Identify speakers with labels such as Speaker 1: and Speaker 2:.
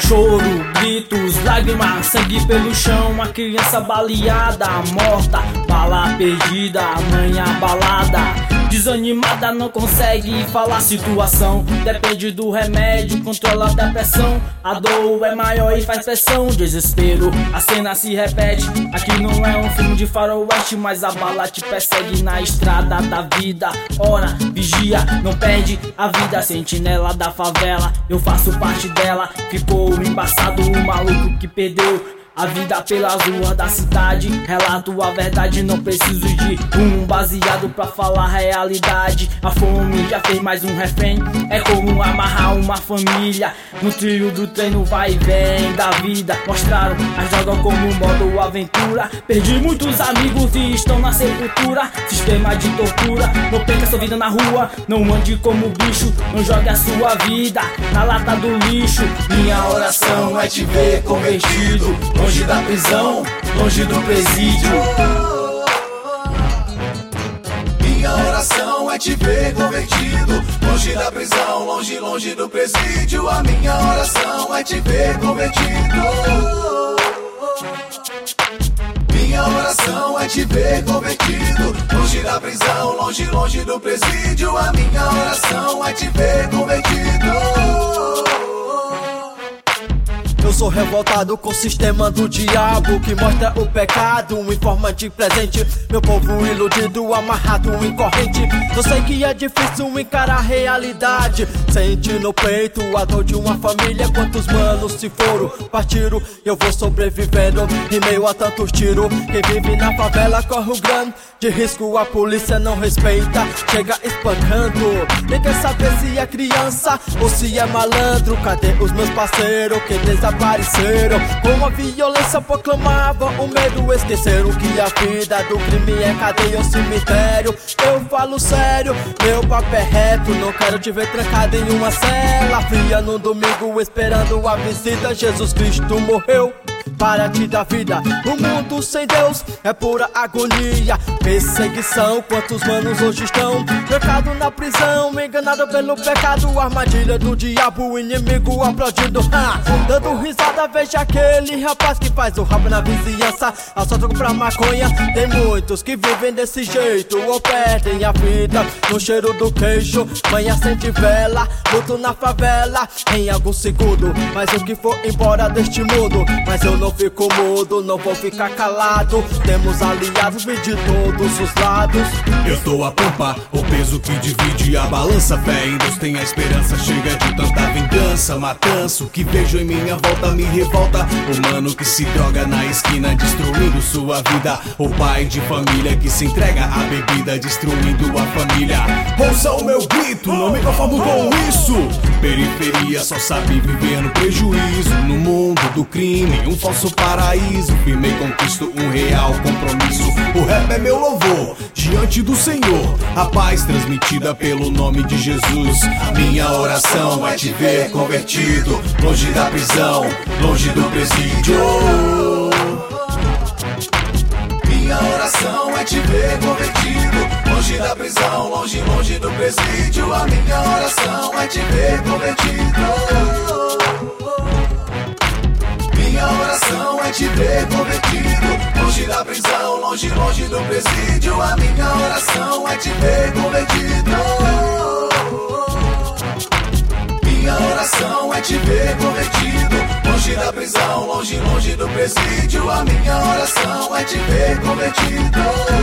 Speaker 1: Choro, gritos, lágrimas, sangue pelo chão. Uma criança baleada, morta, bala perdida, mãe abalada. Desanimada, não consegue falar a situação. Depende do remédio, controla a depressão. A dor é maior e faz pressão. Desespero, a cena se repete. Aqui não é um filme de faroeste, mas a bala te persegue na estrada da vida. Ora, vigia, não perde a vida. Sentinela da favela, eu faço parte dela. Ficou embaçado o maluco que perdeu a vida pelas ruas da cidade. Relato a verdade, não preciso de um baseado pra falar a realidade. A fome já fez mais um refém. É como amarrar uma família no trilho do treino vai e vem da vida. Mostraram as drogas como modo aventura. Perdi muitos amigos e estão na sepultura. Sistema de tortura, não perca sua vida na rua. Não ande como bicho, não jogue a sua vida na lata do lixo. Minha oração é te ver convertido, longe da prisão, longe do presídio.
Speaker 2: Minha oração é te ver convertido, longe da prisão, longe, longe do presídio. A minha oração é te ver convertido. Minha oração é te ver convertido, longe da prisão, longe, longe do presídio. A minha oração é te ver convertido.
Speaker 3: Eu sou revoltado com o sistema do diabo que mostra o pecado em forma de presente. Meu povo iludido, amarrado em corrente. Eu sei que é difícil encarar a realidade. Sente no peito a dor de uma família. Quantos manos se foram, partiram. Eu vou sobrevivendo em meio a tantos tiros. Quem vive na favela corre um grande risco. A polícia não respeita, chega espancando. Nem quer saber se é criança ou se é malandro. Cadê os meus parceiros que desapareceram? Com a violência proclamavam o medo. Esqueceram que a vida do crime é cadeia ou cemitério. Eu falo sério, meu papo é reto. Não quero te ver trancado em uma cela fria num domingo esperando a visita. Jesus Cristo morreu para te dar vida. O mundo sem Deus é pura agonia, perseguição. Quantos manos hoje estão trancados na prisão, enganado pelo pecado, armadilha do diabo, o inimigo aplaudindo, dando risada. Veja aquele rapaz que faz o rabo na vizinhança, assalto pra maconha. Tem muitos que vivem desse jeito ou perdem a vida no cheiro do queijo. Mãe acende vela, luto na favela em alguns segundos. Mas o que for embora deste mundo, mas eu não fico mudo, não vou ficar calado. Temos aliados de todos os lados.
Speaker 2: Eu dou a pampa, o peso que divide a balança. Fé em Deus tem a esperança, chega de tanta vingança. Matança, o que vejo em minha volta me revolta. O mano que se droga na esquina, destruindo sua vida. O pai de família que se entrega à bebida, destruindo a família. Ouça o meu grito, não me conformo com isso. Periferia só sabe viver no prejuízo. No mundo do crime, um falso paraíso. Firmei, conquisto um real compromisso. O rap é meu louvor diante do Senhor, a paz transmitida pelo nome de Jesus. Minha oração é te ver convertido, longe da prisão, longe do presídio. Minha oração é te ver convertido, longe da prisão, longe, longe do presídio. A minha oração é te ver convertido. Minha oração é te ver convertido, longe da prisão, longe, longe do presídio. A minha oração é te ver convertido. Minha oração é te ver convertido, longe da prisão, longe, longe do presídio. A minha oração é te ver convertido.